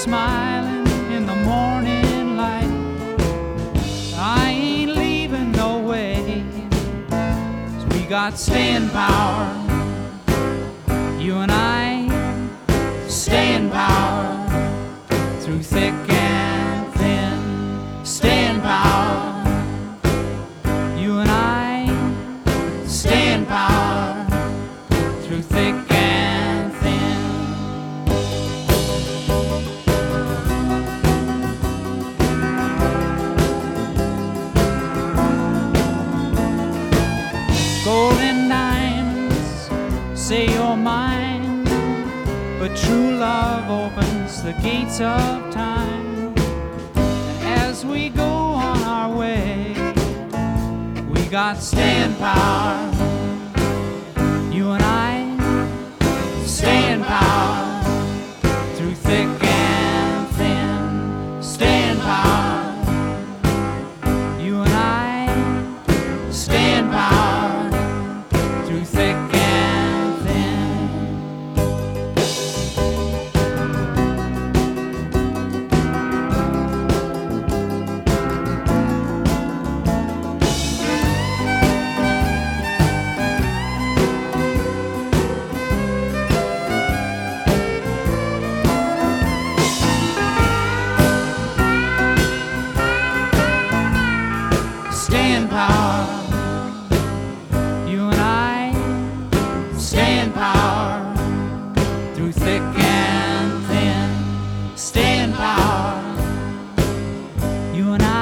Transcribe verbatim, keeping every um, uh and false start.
smiling in the morning light. I ain't leaving no way, 'cause we got staying power. You and I, staying power through thick and thin. Staying power. You and I, staying power through thick and thin. Gold and diamonds say you're mine, but true love opens the gates of time. And as we go on our way, we got staying power. You and I, staying power through thick and thin. Staying power. You and I, staying power through thick and thin. Staying power. You and I, staying power through thick and thin. Staying power. You and I.